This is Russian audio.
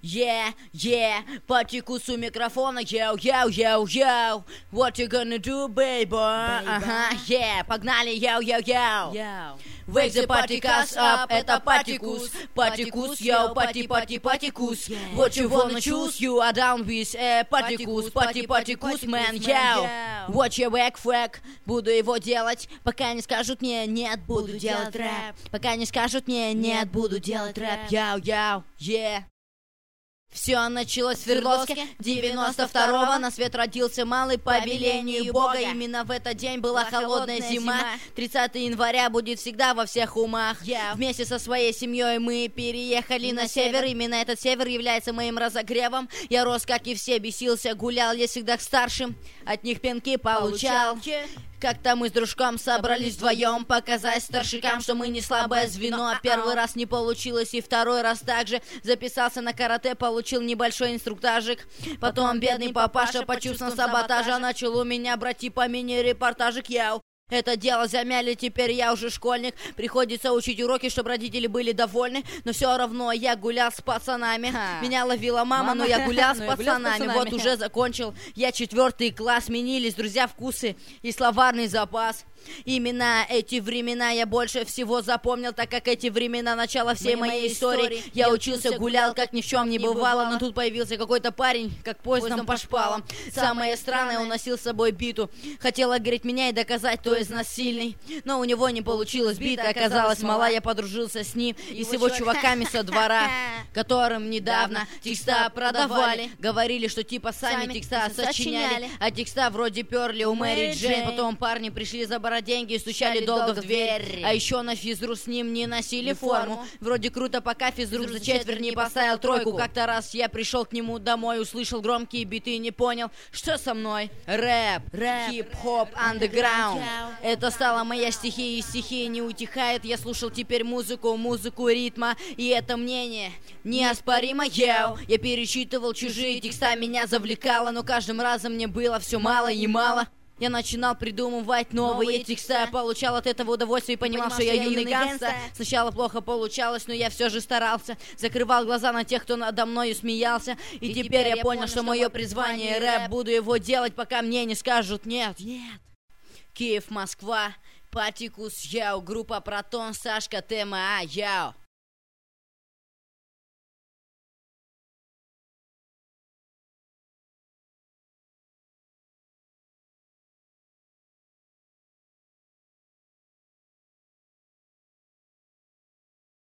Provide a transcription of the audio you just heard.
Патикус у микрофона, йоу. What you gonna do, baby? Погнали, йоу. Wake the partycast up, это патикус. Патикус, йоу, патикус. What you wanna choose, you are down with патикус. Патикус, man, йоу. Watch your whack, буду его делать, пока не скажут мне нет, буду делать рэп. Пока не скажут мне нет, буду делать рэп, йоу. Все началось в Свердловске 92-го. На свет родился малый по велению Бога. Именно в этот день была холодная зима. 30 января будет всегда во всех умах. Вместе со своей семьей мы переехали на север. Именно этот север является моим разогревом. Я рос, как и все, бесился, гулял я всегда к старшим. От них пинки получал. Как-то мы с дружком собрались вдвоем показать старшикам, что мы не слабое звено. Первый раз не получилось, и второй раз также. Записался на карате, получил небольшой инструктажик. Потом бедный папаша по чувствам саботажа начал у меня брать типа мини-репортажик, яу. Это дело замяли, теперь я уже школьник. Приходится учить уроки, чтобы родители были довольны. Но все равно я гулял с пацанами. Меня ловила мама, но я гулял с пацанами. Вот уже закончил я 4 класс. Сменились, друзья, вкусы и словарный запас. Именно эти времена я больше всего запомнил, так как эти времена начала всей моей истории. Я учился, гулял, как ни в чем не бывало, но тут появился какой-то парень, как поездом по шпалам. Самое странное, он носил с собой биту. Хотел огреть меня и доказать, кто из нас сильный. Но у него не получилось, бита оказалась мала. Я подружился с ним и с его чуваками со двора, которым недавно текста продавали. Говорили, что типа сами текста сочиняли, а текста вроде перли у Мэри Джейн. Потом парни пришли забрать деньги и стучали долго в дверь. А еще на физру с ним не носили форму. Вроде круто, пока физрук за четверть не поставил 3. Как-то раз я пришел к нему домой, услышал громкие биты и не понял, что со мной. Рэп, хип-хоп, андеграунд. Это стала моя стихия, и стихия не утихает. Я слушал теперь музыку ритма, и это мнение неоспоримо, йоу. Я перечитывал чужие текста, меня завлекало, но каждым разом мне было все мало и мало. Я начинал придумывать новые текста, я получал от этого удовольствие и понимал, что я юный гангста. Сначала плохо получалось, но я все же старался. Закрывал глаза на тех, кто надо мною смеялся. И теперь я понял, что мое призвание рэп. Буду его делать, пока мне не скажут нет. Киев, Москва, Патикус, яу. Группа Протон, Сашка, ТМА, яу.